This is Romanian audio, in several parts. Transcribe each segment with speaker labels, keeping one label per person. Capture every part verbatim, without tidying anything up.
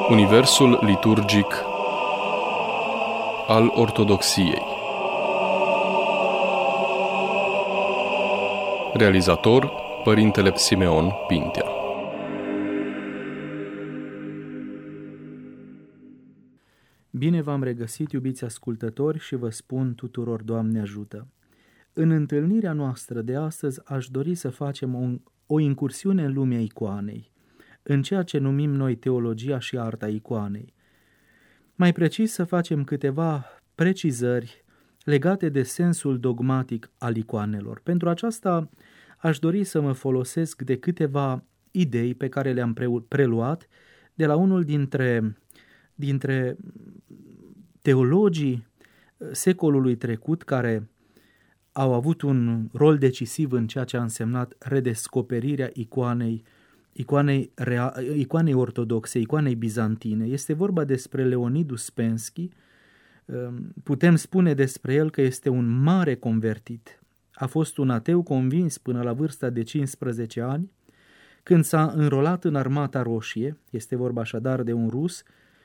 Speaker 1: Universul liturgic al Ortodoxiei. Realizator: Părintele Simeon Pintea.
Speaker 2: Bine v-am regăsit, iubiți ascultători, și vă spun tuturor: Doamne ajută! În întâlnirea noastră de astăzi aș dori să facem o, o incursiune în lumea icoanei, în ceea ce numim noi teologia și arta icoanei. Mai precis, să facem câteva precizări legate de sensul dogmatic al icoanelor. Pentru aceasta aș dori să mă folosesc de câteva idei pe care le-am preluat de la unul dintre, dintre teologii secolului trecut care au avut un rol decisiv în ceea ce a însemnat redescoperirea icoanei, icoanei, rea, icoanei ortodoxe, icoanei bizantine. Este vorba despre Leonid Uspenski. Putem spune despre el că este un mare convertit. A fost un ateu convins până la vârsta de cincisprezece ani, când s-a înrolat în Armata Roșie, este vorba așadar de un rus,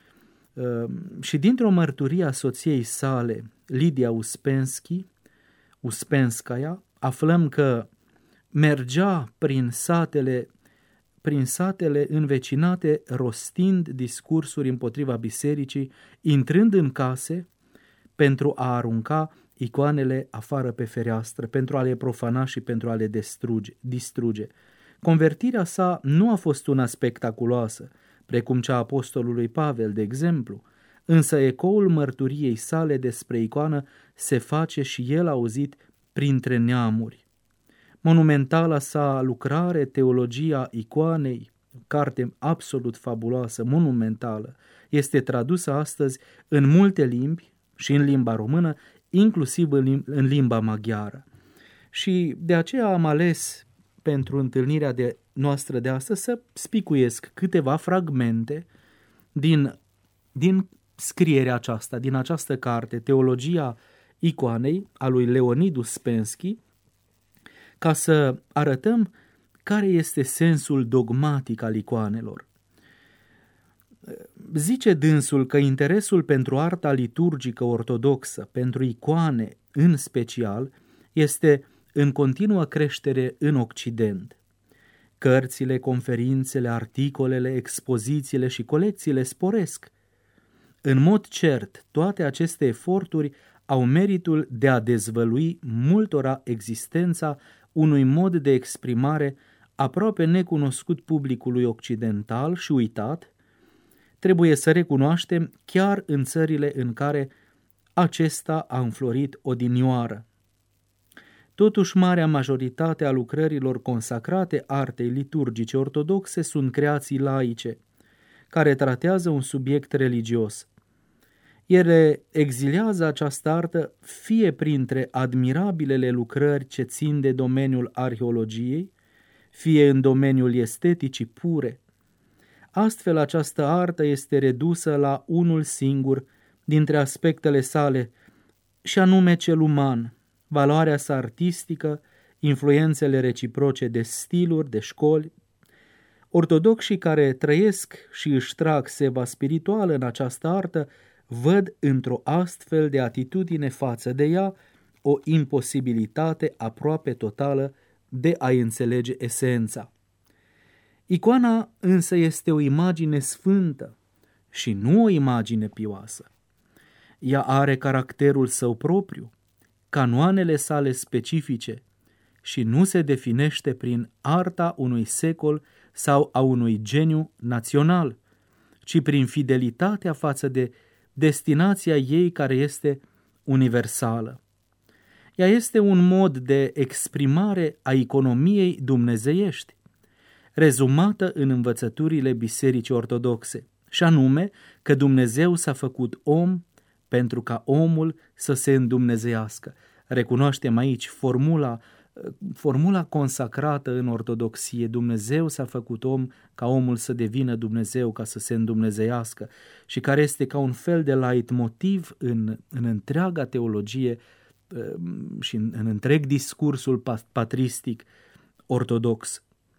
Speaker 2: și dintr-o mărturie a soției sale, Lidia Uspenski, Uspenskaya, aflăm că mergea prin satele, prin satele învecinate rostind discursuri împotriva bisericii, intrând în case pentru a arunca icoanele afară pe fereastră, pentru a le profana și pentru a le distruge. distruge. Convertirea sa nu a fost una spectaculoasă, precum cea a apostolului Pavel, de exemplu, însă ecoul mărturiei sale despre icoană se face și el auzit printre neamuri. Monumentala sa lucrare, Teologia icoanei, carte absolut fabuloasă, monumentală, este tradusă astăzi în multe limbi și în limba română, inclusiv în limba maghiară. Și de aceea am ales pentru întâlnirea de noastră de astăzi să spicuiesc câteva fragmente din, din scrierea aceasta, din această carte, Teologia icoanei, a lui Leonid Uspenski, ca să arătăm care este sensul dogmatic al icoanelor. Zice dânsul că interesul pentru arta liturgică ortodoxă, pentru icoane în special, este în continuă creștere în Occident. Cărțile, conferințele, articolele, expozițiile și colecțiile sporesc. În mod cert, toate aceste eforturi au meritul de a dezvălui multora existența unui mod de exprimare aproape necunoscut publicului occidental și uitat, trebuie să recunoaștem, chiar în țările în care acesta a înflorit odinioară. Totuși, marea majoritate a lucrărilor consacrate artei liturgice ortodoxe sunt creații laice, care tratează un subiect religios. Ele exilează această artă fie printre admirabilele lucrări ce țin de domeniul arheologiei, fie în domeniul esteticii pure. Astfel, această artă este redusă la unul singur dintre aspectele sale, și anume cel uman, valoarea sa artistică, influențele reciproce de stiluri, de școli. Ortodoxii care trăiesc și își trag seva spirituală în această artă văd într-o astfel de atitudine față de ea o imposibilitate aproape totală de a înțelege esența. Icoana însă este o imagine sfântă și nu o imagine pioasă. Ea are caracterul său propriu, canoanele sale specifice și nu se definește prin arta unui secol sau a unui geniu național, ci prin fidelitatea față de destinația ei care este universală. Ea este un mod de exprimare a economiei dumnezeiești, rezumată în învățăturile Bisericii Ortodoxe, și anume că Dumnezeu s-a făcut om pentru ca omul să se îndumnezeiască. Recunoaștem aici formula, formula consacrată în Ortodoxie: Dumnezeu s-a făcut om ca omul să devină Dumnezeu, ca să se îndumnezeiască, și care este ca un fel de leitmotiv în, în întreaga teologie și în, în întreg discursul patristic ortodox.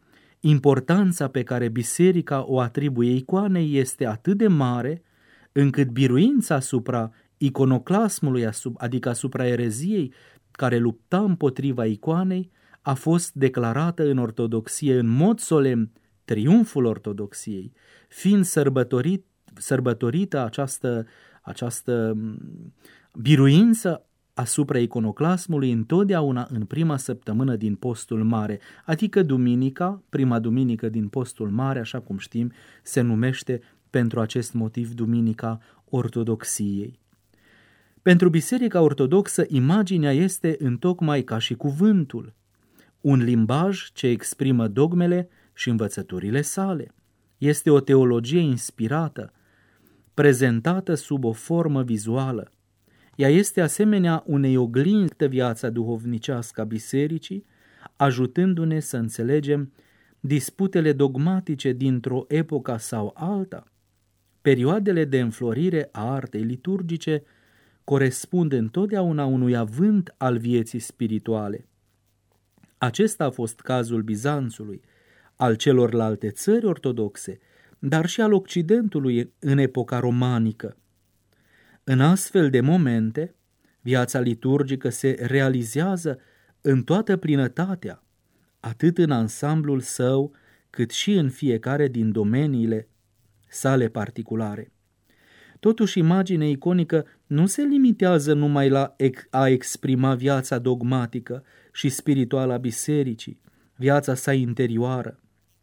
Speaker 2: Importanța pe care biserica o atribuie icoanei este atât de mare, încât biruința asupra iconoclasmului, adică asupra ereziei care lupta împotriva icoanei, a fost declarată în ortodoxie în mod solemn, triumful ortodoxiei, fiind sărbătorit, sărbătorită această, această biruință asupra iconoclasmului întotdeauna în prima săptămână din postul mare, adică duminica, prima duminică din postul mare, așa cum știm, se numește pentru acest motiv Duminica Ortodoxiei. Pentru Biserica Ortodoxă, imaginea este întocmai ca și cuvântul, un limbaj ce exprimă dogmele și învățăturile sale. Este o teologie inspirată, prezentată sub o formă vizuală. Ea este asemenea unei oglinzi de viața duhovnicească a bisericii, ajutându-ne să înțelegem disputele dogmatice dintr-o epocă sau alta. Perioadele de înflorire a artei liturgice corespund întotdeauna unui avânt al vieții spirituale. Acesta a fost cazul Bizanțului, al celorlalte țări ortodoxe, dar și al Occidentului în epoca romanică. În astfel de momente, viața liturgică se realizează în toată plinătatea, atât în ansamblul său, cât și în fiecare din domeniile sale particulare. Totuși, imaginea iconică nu se limitează numai la a exprima viața dogmatică și spirituală a bisericii, viața sa interioară.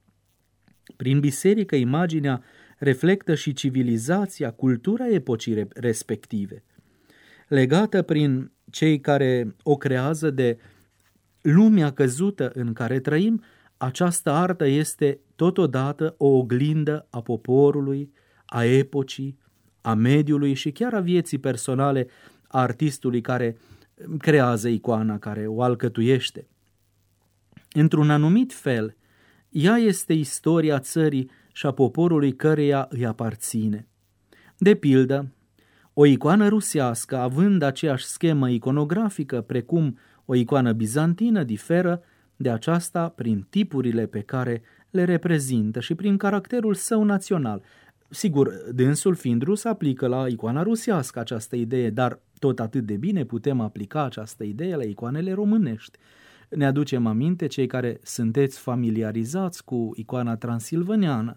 Speaker 2: Prin biserică, imaginea reflectă și civilizația, cultura epocii respective, legată prin cei care o creează de lumea căzută în care trăim. Această artă este totodată o oglindă a poporului, a epocii, a mediului și chiar a vieții personale a artistului care creează icoana, care o alcătuiește. Într-un anumit fel, ea este istoria țării și a poporului căreia îi aparține. De pildă, o icoană rusească, având aceeași schemă iconografică precum o icoană bizantină, diferă de aceasta prin tipurile pe care le reprezintă și prin caracterul său național. Sigur, dânsul fiind rus aplică la icoana rusească această idee, dar tot atât de bine putem aplica această idee la icoanele românești. Ne aducem aminte, cei care sunteți familiarizați cu icoana transilvaneană.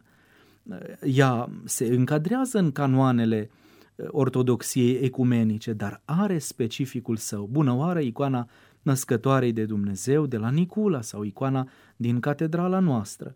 Speaker 2: Ea se încadrează în canoanele ortodoxiei ecumenice, dar are specificul său. Bună oară, icoana Născătoarei de Dumnezeu de la Nicula sau icoana din catedrala noastră.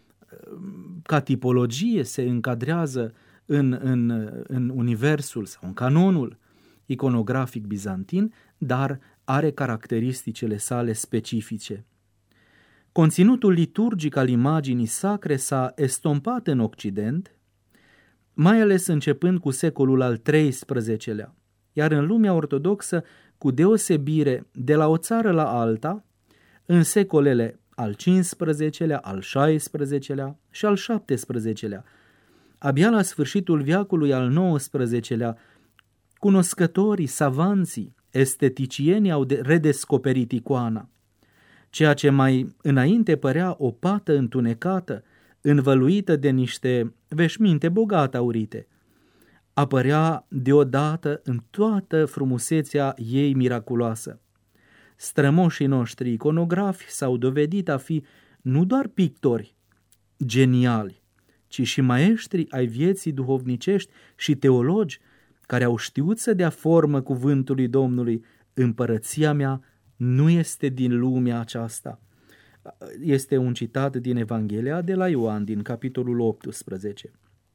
Speaker 2: Ca tipologie se încadrează în, în, în universul sau în canonul iconografic bizantin, dar are caracteristicile sale specifice. Conținutul liturgic al imaginii sacre s-a estompat în Occident, mai ales începând cu secolul al treisprezecelea, iar în lumea ortodoxă, cu deosebire de la o țară la alta, în secolele al cincisprezecelea, al șaisprezecelea și al șaptesprezecelea. Abia la sfârșitul veacului al nouăsprezecelea, cunoscătorii, savanții, esteticienii au redescoperit icoana. Ceea ce mai înainte părea o pată întunecată, învăluită de niște veșminte bogat aurite, apărea deodată în toată frumusețea ei miraculoasă. Strămoșii noștri iconografi s-au dovedit a fi nu doar pictori geniali, ci și maestri ai vieții duhovnicești și teologi care au știut să dea formă cuvântului Domnului: împărăția mea nu este din lumea aceasta. Este un citat din Evanghelia de la Ioan, din capitolul optsprezece.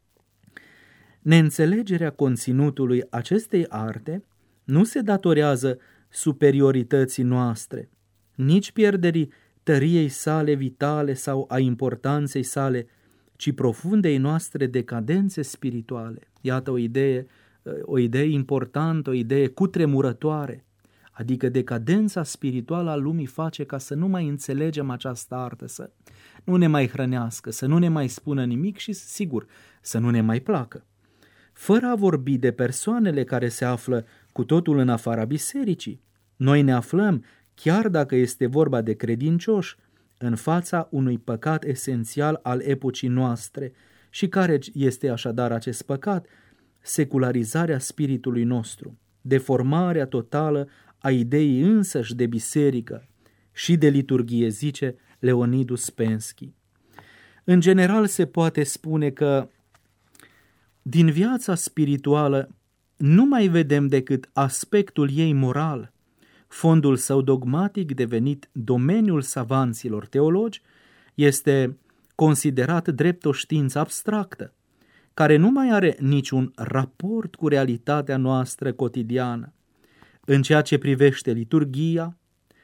Speaker 2: Neînțelegerea conținutului acestei arte nu se datorează superiorității noastre, nici pierderii tăriei sale vitale sau a importanței sale, ci profundei noastre decadențe spirituale. Iată o idee, o idee importantă, o idee cutremurătoare, adică decadența spirituală a lumii face ca să nu mai înțelegem această artă, să nu ne mai hrănească, să nu ne mai spună nimic și, sigur, să nu ne mai placă. Fără a vorbi de persoanele care se află cu totul în afara bisericii, noi ne aflăm, chiar dacă este vorba de credincioși, în fața unui păcat esențial al epocii noastre. Și care este așadar acest păcat? Secularizarea spiritului nostru, deformarea totală a ideii însăși de biserică și de liturghie, zice Leonid Uspensky. În general se poate spune că din viața spirituală nu mai vedem decât aspectul ei moral, fondul său dogmatic devenit domeniul savanților teologi este considerat drept o știință abstractă, care nu mai are niciun raport cu realitatea noastră cotidiană. În ceea ce privește liturghia,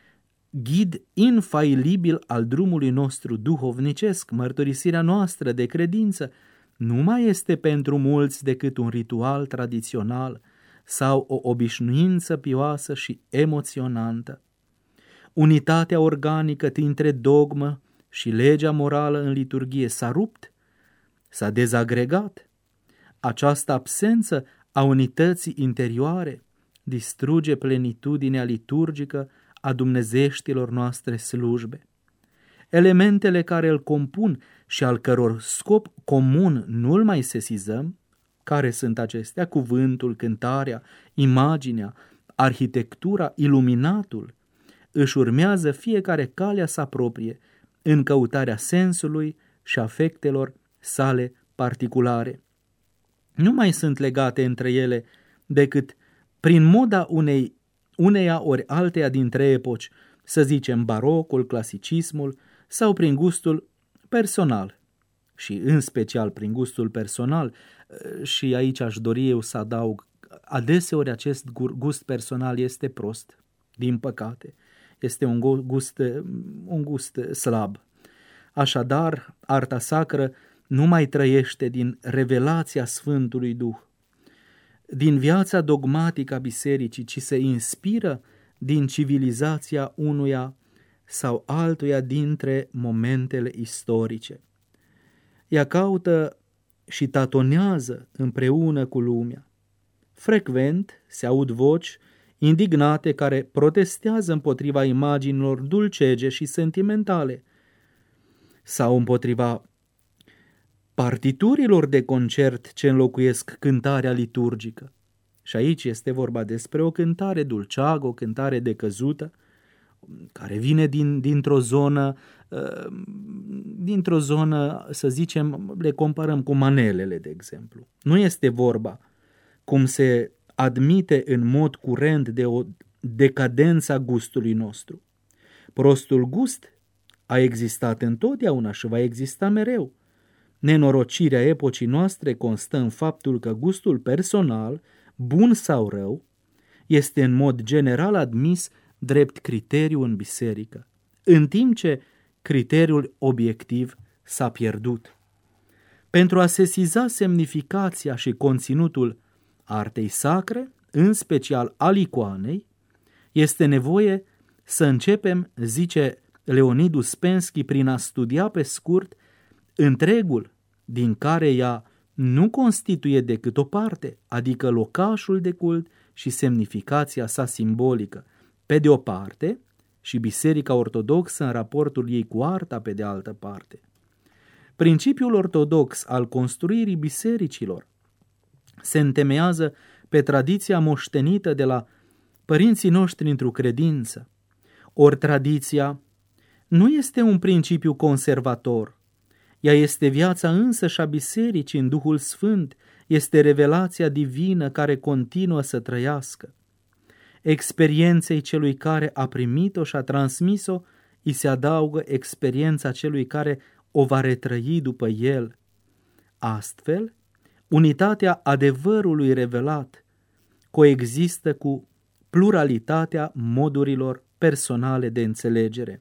Speaker 2: ghid infailibil al drumului nostru duhovnicesc, mărturisirea noastră de credință nu mai este pentru mulți decât un ritual tradițional sau o obișnuință pioasă și emoționantă. Unitatea organică dintre dogmă și legea morală în liturghie s-a rupt, s-a dezagregat. Această absență a unității interioare distruge plenitudinea liturgică a dumnezeieștilor noastre slujbe. Elementele care îl compun și al căror scop comun nu-l mai sesizăm, care sunt acestea? Cuvântul, cântarea, imaginea, arhitectura, iluminatul, își urmează fiecare calea sa proprie în căutarea sensului și afectelor sale particulare. Nu mai sunt legate între ele decât prin moda unei, uneia ori alteia dintre epoci, să zicem barocul, clasicismul, sau prin gustul personal. Și în special prin gustul personal, și aici aș dori eu să adaug, adeseori acest gust personal este prost, din păcate. Este un gust, un gust slab. Așadar, arta sacră nu mai trăiește din revelația Sfântului Duh, din viața dogmatică a bisericii, ci se inspiră din civilizația unuia sau altuia dintre momentele istorice. Ea caută și tatonează împreună cu lumea. Frecvent se aud voci indignate care protestează împotriva imaginilor dulcege și sentimentale sau împotriva partiturilor de concert ce înlocuiesc cântarea liturgică. Și aici este vorba despre o cântare dulceagă, o cântare decăzută, care vine din, dintr-o zonă, dintr-o zonă, să zicem, le comparăm cu manelele, de exemplu. Nu este vorba, cum se admite în mod curent, de o decadență a gustului nostru. Prostul gust a existat întotdeauna și va exista mereu. Nenorocirea epocii noastre constă în faptul că gustul personal, bun sau rău, este în mod general admis drept criteriu în biserică, în timp ce criteriul obiectiv s-a pierdut. Pentru a sesiza semnificația și conținutul artei sacre, în special al icoanei, este nevoie să începem, zice Leonid Uspensky, prin a studia pe scurt întregul, din care ea nu constituie decât o parte, adică locașul de cult și semnificația sa simbolică, pe de o parte, și Biserica Ortodoxă în raportul ei cu arta pe de altă parte. Principiul ortodox al construirii bisericilor se întemeiază pe tradiția moștenită de la părinții noștri într-o credință. Ori tradiția nu este un principiu conservator, ea este viața însăși a bisericii în Duhul Sfânt, este revelația divină care continuă să trăiască. Experienței celui care a primit-o și a transmis-o, îi se adaugă experiența celui care o va retrăi după el. Astfel, unitatea adevărului revelat coexistă cu pluralitatea modurilor personale de înțelegere.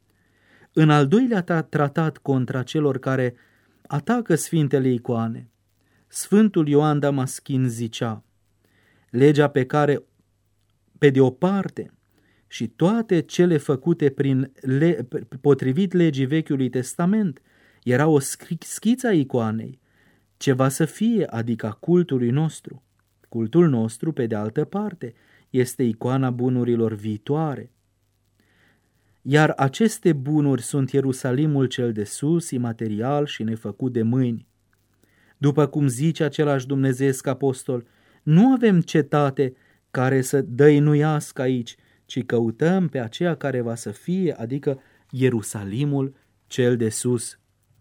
Speaker 2: În al doilea tratat contra celor care atacă sfintele icoane, Sfântul Ioan Damaschin zicea: legea pe care, pe de o parte, și toate cele făcute prin le, potrivit legii Vechiului Testament erau o schiță a icoanei, ceva să fie, adică a cultului nostru. Cultul nostru, pe de altă parte, este icoana bunurilor viitoare. iar aceste bunuri sunt Ierusalimul cel de sus, imaterial și nefăcut de mâini. După cum zice același dumnezeiesc apostol, nu avem cetate care să dăinuiască aici, ci căutăm pe aceea care va să fie, adică Ierusalimul cel de sus,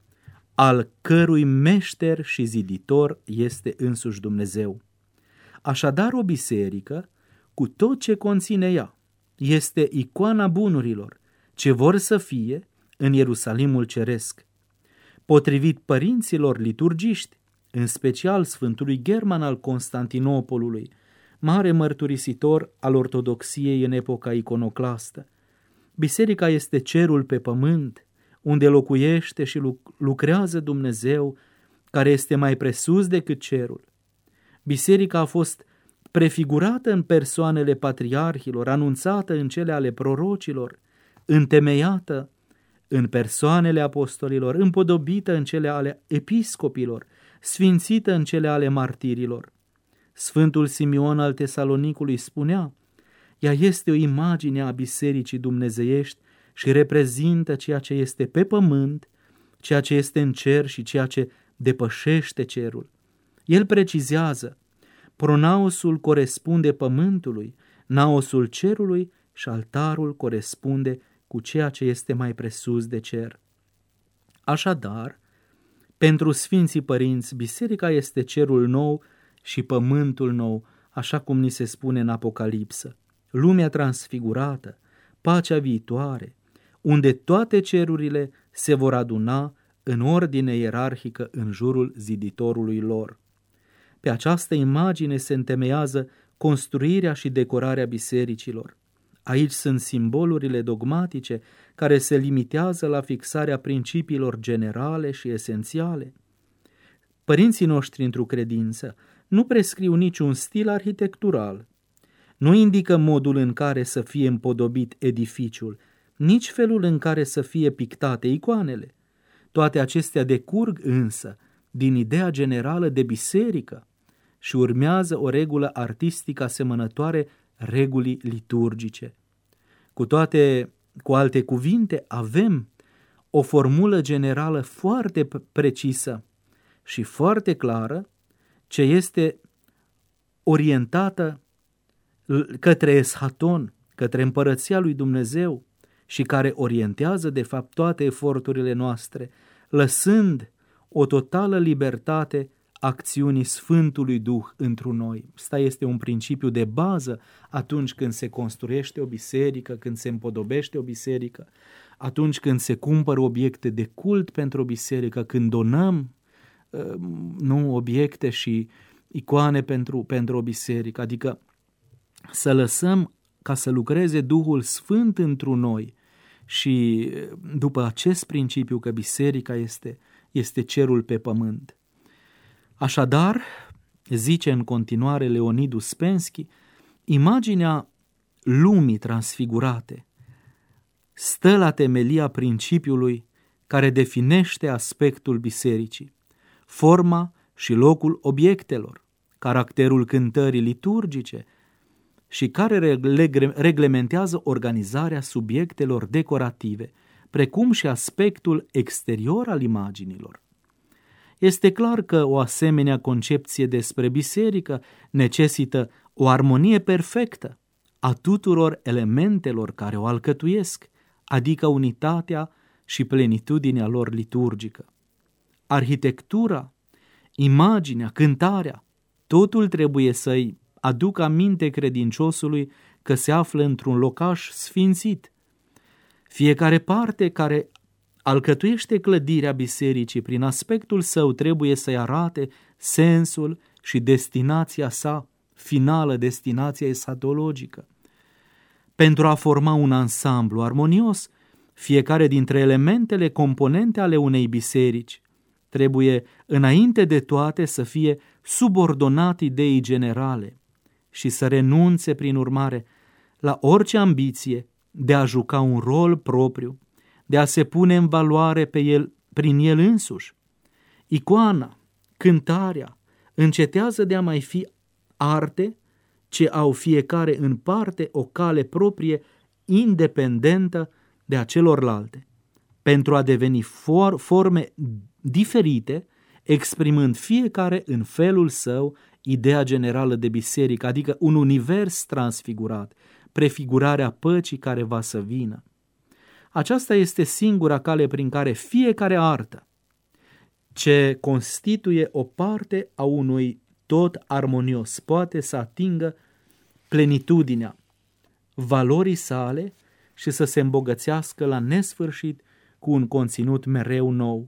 Speaker 2: al cărui meșter și ziditor este însuși Dumnezeu. Așadar, o biserică, cu tot ce conține ea, este icoana bunurilor, ce vor să fie în Ierusalimul ceresc. Potrivit părinților liturgiști, în special Sfântului German al Constantinopolului, mare mărturisitor al ortodoxiei în epoca iconoclastă, biserica este cerul pe pământ, unde locuiește și lucrează Dumnezeu, care este mai presus decât cerul. Biserica a fost prefigurată în persoanele patriarhilor, anunțată în cele ale prorocilor, întemeiată în persoanele apostolilor, împodobită în cele ale episcopilor, sfințită în cele ale martirilor. Sfântul Simeon al Tesalonicului spunea: ea este o imagine a bisericii dumnezeiești și reprezintă ceea ce este pe pământ, ceea ce este în cer și ceea ce depășește cerul. El precizează: pronaosul corespunde pământului, naosul cerului și altarul corespunde cu ceea ce este mai presus de cer. Așadar, pentru Sfinții Părinți, biserica este cerul nou și pământul nou, așa cum ni se spune în Apocalipsă, lumea transfigurată, pacea viitoare, unde toate cerurile se vor aduna în ordine ierarhică în jurul ziditorului lor. Pe această imagine se întemeiază construirea și decorarea bisericilor. Aici sunt simbolurile dogmatice care se limitează la fixarea principiilor generale și esențiale. Părinții noștri într-o credință nu prescriu niciun stil arhitectural, nu indică modul în care să fie împodobit edificiul, nici felul în care să fie pictate icoanele. Toate acestea decurg însă din ideea generală de biserică și urmează o regulă artistică asemănătoare regulii liturgice. Cu toate, cu alte cuvinte, avem o formulă generală foarte precisă și foarte clară, ce este orientată către eschaton, către împărăția lui Dumnezeu și care orientează de fapt toate eforturile noastre, lăsând o totală libertate acțiunii Sfântului Duh întru noi. Ăsta este un principiu de bază atunci când se construiește o biserică, când se împodobește o biserică, atunci când se cumpără obiecte de cult pentru o biserică, când donăm nu, obiecte și icoane pentru, pentru o biserică, adică să lăsăm ca să lucreze Duhul Sfânt întru noi și după acest principiu că biserica este, este cerul pe pământ. Așadar, zice în continuare Leonid Uspensky, imaginea lumii transfigurate stă la temelia principiului care definește aspectul bisericii, forma și locul obiectelor, caracterul cântării liturgice și care reglementează organizarea subiectelor decorative, precum și aspectul exterior al imaginilor. Este clar că o asemenea concepție despre biserică necesită o armonie perfectă a tuturor elementelor care o alcătuiesc, adică unitatea și plenitudinea lor liturgică. Arhitectura, imaginea, cântarea, totul trebuie să-i aducă aminte credinciosului că se află într-un locaș sfințit. Fiecare parte care alcătuiește clădirea bisericii prin aspectul său trebuie să-i arate sensul și destinația sa finală, destinația esatologică. Pentru a forma un ansamblu armonios, fiecare dintre elementele componente ale unei biserici trebuie înainte de toate să fie subordonat ideii generale și să renunțe prin urmare la orice ambiție de a juca un rol propriu, de a se pune în valoare pe el, prin el însuși. Icoana, cântarea, încetează de a mai fi arte ce au fiecare în parte o cale proprie, independentă de a celorlalte, pentru a deveni for, forme diferite, exprimând fiecare în felul său ideea generală de biserică, adică un univers transfigurat, prefigurarea păcii care va să vină. Aceasta este singura cale prin care fiecare artă, ce constituie o parte a unui tot armonios, poate să atingă plenitudinea valorii sale și să se îmbogățească la nesfârșit cu un conținut mereu nou.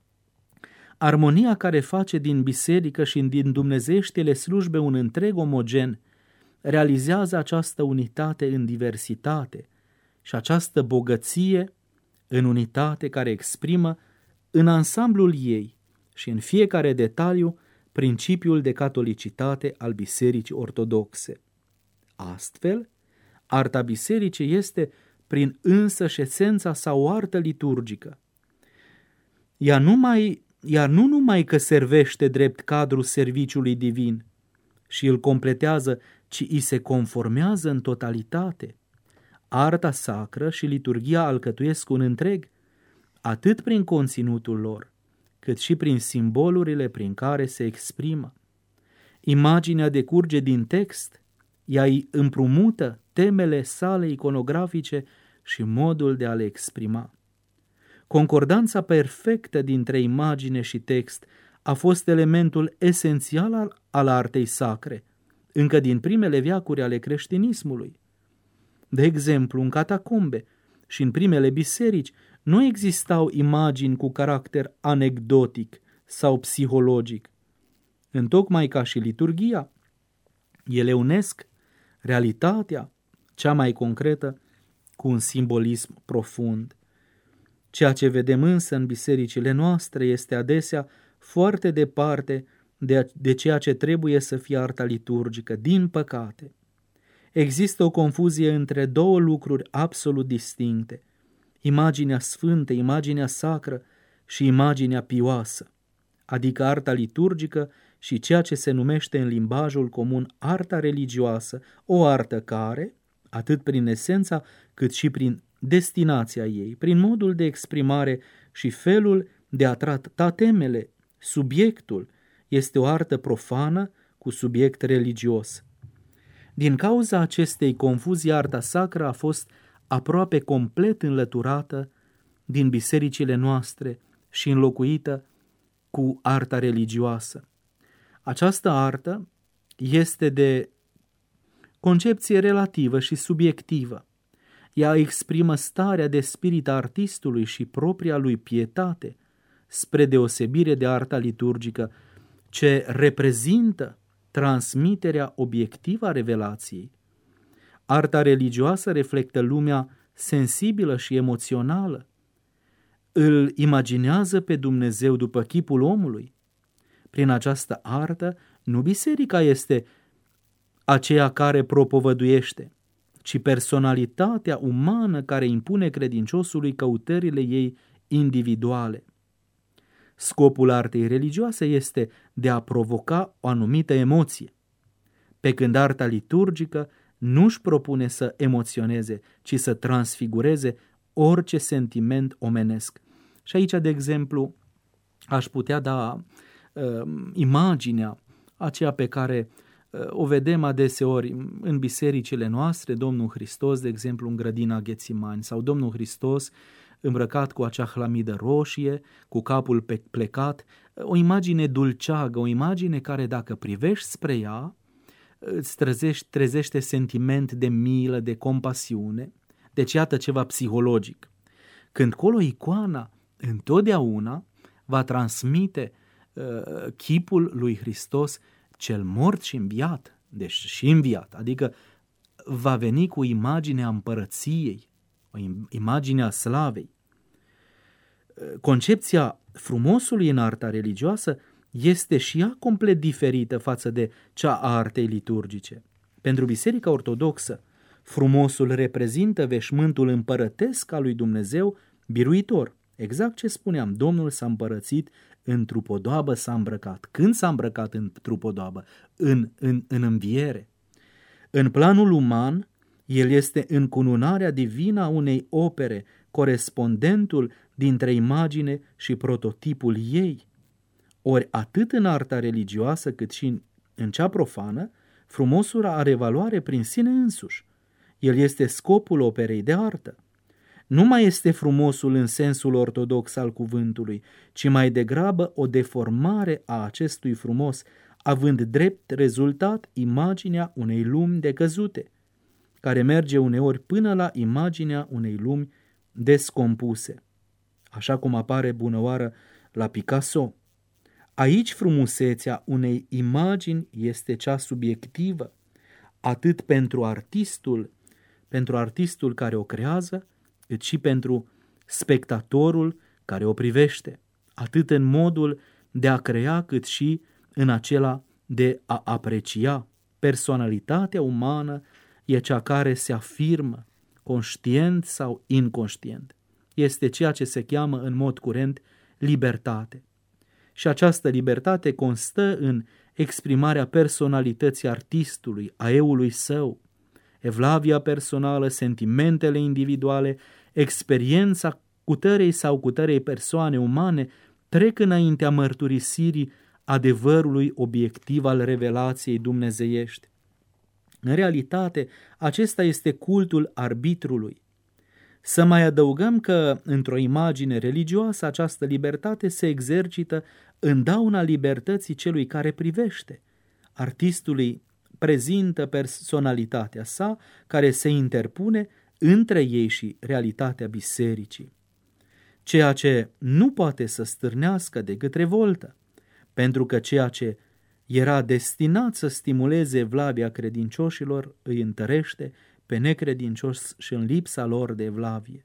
Speaker 2: Armonia care face din biserică și din dumnezeieștile slujbe un întreg omogen realizează această unitate în diversitate și această bogăție în unitate care exprimă în ansamblul ei și în fiecare detaliu principiul de catolicitate al Bisericii Ortodoxe. Astfel, arta bisericii este prin însăși esența sa o artă liturgică. Ea nu mai, ea nu numai că servește drept cadru serviciului divin și îl completează, ci îi se conformează în totalitate. Arta sacră și liturghia alcătuiesc un întreg, atât prin conținutul lor, cât și prin simbolurile prin care se exprimă. Imaginea decurge din text, ea îi împrumută temele sale iconografice și modul de a le exprima. Concordanța perfectă dintre imagine și text a fost elementul esențial al, al artei sacre, încă din primele veacuri ale creștinismului. De exemplu, în catacombe și în primele biserici nu existau imagini cu caracter anecdotic sau psihologic. Întocmai ca și liturghia, ele unesc realitatea cea mai concretă cu un simbolism profund. Ceea ce vedem însă în bisericile noastre este adesea foarte departe de, de ceea ce trebuie să fie arta liturgică, din păcate. Există o confuzie între două lucruri absolut distincte: imaginea sfântă, imaginea sacră și imaginea pioasă, adică arta liturgică și ceea ce se numește în limbajul comun arta religioasă, o artă care, atât prin esența cât și prin destinația ei, prin modul de exprimare și felul de a trata temele, subiectul, este o artă profană cu subiect religios. Din cauza acestei confuzii, arta sacră a fost aproape complet înlăturată din bisericile noastre și înlocuită cu arta religioasă. Această artă este de concepție relativă și subiectivă. Ea exprimă starea de spirit a artistului și propria lui pietate, spre deosebire de arta liturgică, ce reprezintă transmiterea obiectivă a revelației. Arta religioasă reflectă lumea sensibilă și emoțională. Îl imaginează pe Dumnezeu după chipul omului. Prin această artă, nu biserica este aceea care propovăduiește, ci personalitatea umană care impune credinciosului căutările ei individuale. Scopul artei religioase este de a provoca o anumită emoție, pe când arta liturgică nu-și propune să emoționeze, ci să transfigureze orice sentiment omenesc. Și aici, de exemplu, aș putea da uh, imaginea aceea pe care uh, o vedem adeseori în bisericile noastre, Domnul Hristos, de exemplu, în grădina Ghețimani, sau Domnul Hristos îmbrăcat cu acea hlamidă roșie, cu capul plecat, o imagine dulceagă, o imagine care, dacă privești spre ea, îți trezește, trezește sentiment de milă, de compasiune. Deci iată ceva psihologic. Când colo icoana întotdeauna va transmite uh, chipul lui Hristos cel mort și înviat, deci și înviat, adică va veni cu imaginea împărăției, o imagine a slavei. Concepția frumosului în arta religioasă este și ea complet diferită față de cea a artei liturgice. Pentru Biserica Ortodoxă, frumosul reprezintă veșmântul împărătesc al lui Dumnezeu biruitor. Exact ce spuneam, Domnul s-a împărățit, în trupodoabă s-a îmbrăcat. Când s-a îmbrăcat în trupodoabă? În, în, în înviere. În planul uman, el este încununarea divină a unei opere corespondentul dintre imagine și prototipul ei. Ori atât în arta religioasă cât și în, în cea profană, frumosul are valoare prin sine însuși. El este scopul operei de artă. Nu mai este frumosul în sensul ortodox al cuvântului, ci mai degrabă o deformare a acestui frumos, având drept rezultat imaginea unei lumi decăzute, care merge uneori până la imaginea unei lumi descompuse, așa cum apare bunăoară la Picasso. Aici frumusețea unei imagini este cea subiectivă, atât pentru artistul, pentru artistul care o creează, cât și pentru spectatorul care o privește, atât în modul de a crea, cât și în acela de a aprecia. Personalitatea umană e cea care se afirmă, conștient sau inconștient. Este ceea ce se cheamă în mod curent libertate. Și această libertate constă în exprimarea personalității artistului, a eului său, evlavia personală, sentimentele individuale, experiența cutărei sau cutărei persoane umane trec înaintea mărturisirii adevărului obiectiv al revelației dumnezeiești. În realitate, acesta este cultul arbitrului. Să mai adăugăm că, într-o imagine religioasă, această libertate se exercită în dauna libertății celui care privește. Artistului prezintă personalitatea sa, care se interpune între ei și realitatea bisericii, ceea ce nu poate să stârnească decât revoltă, pentru că ceea ce era destinat să stimuleze evlavia credincioșilor îi întărește pe necredincioși și în lipsa lor de evlavie.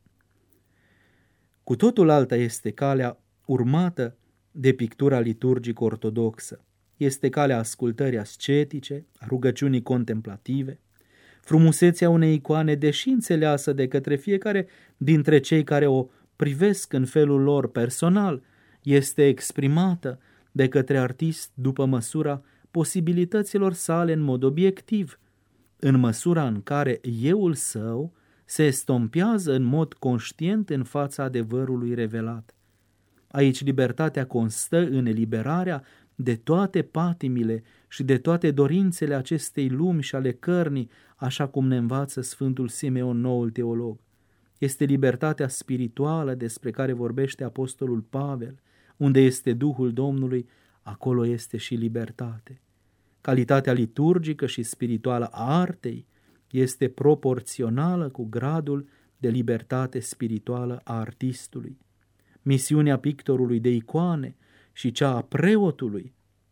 Speaker 2: Cu totul alta este calea urmată de pictura liturgică ortodoxă. Este calea ascultării ascetice, a rugăciunii contemplative. Frumusețea unei icoane, deși înțeleasă de către fiecare dintre cei care o privesc în felul lor personal, este exprimată de către artist după măsura posibilităților sale în mod obiectiv, în măsura în care euul său se estompează în mod conștient în fața adevărului revelat. Aici libertatea constă în eliberarea de toate patimile și de toate dorințele acestei lumi și ale cărnii, așa cum ne învață Sfântul Simeon, noul teolog. Este libertatea spirituală despre care vorbește Apostolul Pavel. Unde este Duhul Domnului, acolo este și libertate. Calitatea liturgică și spirituală a artei este proporțională cu gradul de libertate spirituală a artistului. Misiunea pictorului de icoane și cea a preotului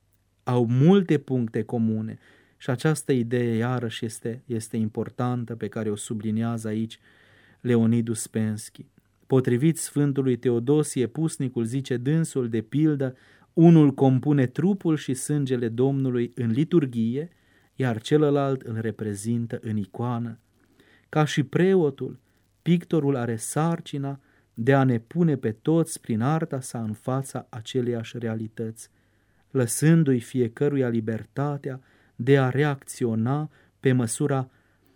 Speaker 2: au multe puncte comune și această idee iarăși este, este importantă, pe care o subliniază aici Leonid Uspensky. Potrivit Sfântului Teodosie, pusnicul, zice dânsul, de pildă, unul compune trupul și sângele Domnului în liturghie, iar celălalt îl reprezintă în icoană. Ca și preotul, pictorul are sarcina de a ne pune pe toți prin arta sa în fața aceleiași realități, lăsându-i fiecăruia libertatea de a reacționa pe măsura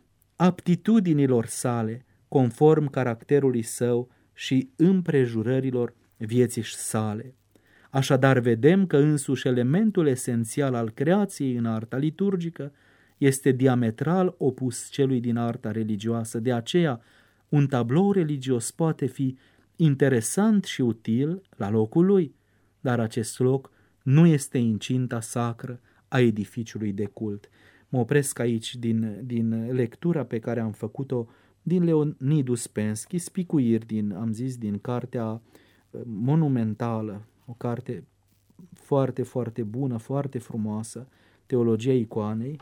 Speaker 2: aptitudinilor sale, conform caracterului său și împrejurărilor vieții sale. Așadar, vedem că însuși elementul esențial al creației în arta liturgică este diametral opus celui din arta religioasă. De aceea, un tablou religios poate fi interesant și util la locul lui, dar acest loc nu este incinta sacră a edificiului de cult. Mă opresc aici din, din lectura pe care am făcut-o din Leonid Uspensky, spicuiri din, am zis, din cartea monumentală, o carte foarte, foarte bună, foarte frumoasă, Teologia icoanei,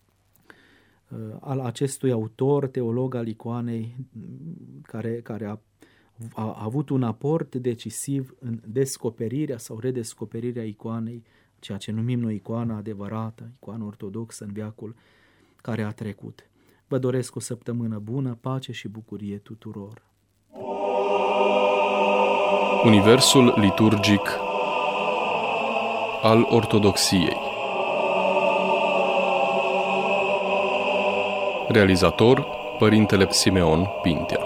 Speaker 2: al acestui autor, teolog al icoanei, care, care a, a avut un aport decisiv în descoperirea sau redescoperirea icoanei, ceea ce numim noi icoana adevărată, icoana ortodoxă în veacul care a trecut. Vă doresc o săptămână bună, pace și bucurie tuturor.
Speaker 1: Universul liturgic al Ortodoxiei. Realizator: Părintele Simeon Pintea.